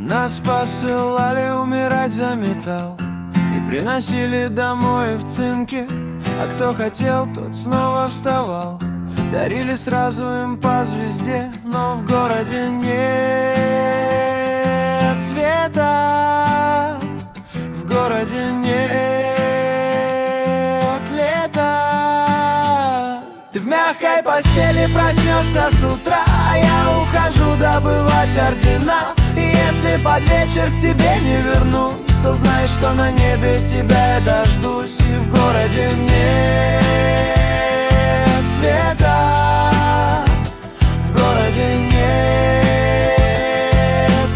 Нас посылали умирать за металл и приносили домой в цинке. А кто хотел, тот снова вставал. Дарили сразу им по звезде. Но в городе нет света, в городе нет лета. Ты в мягкой постели проснешься с утра, а я ухожу добывать ордена. И если под вечер к тебе не вернусь, то знай, что на небе тебя я дождусь. И в городе нет света, в городе нет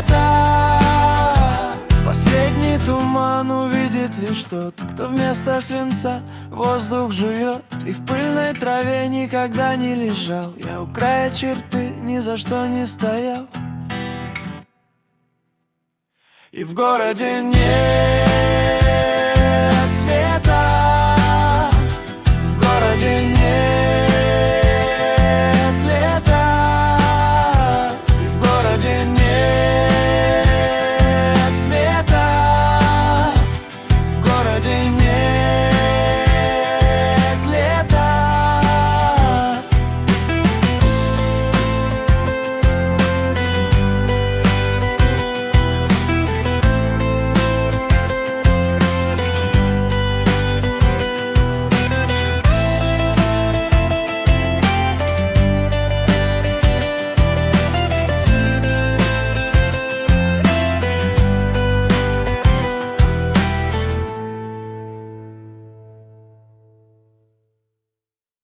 лета. Последний туман увидит лишь тот, кто вместо свинца воздух жует и в пыльной траве никогда не лежал. Я у края черты ни за что не стоял. И в городе нет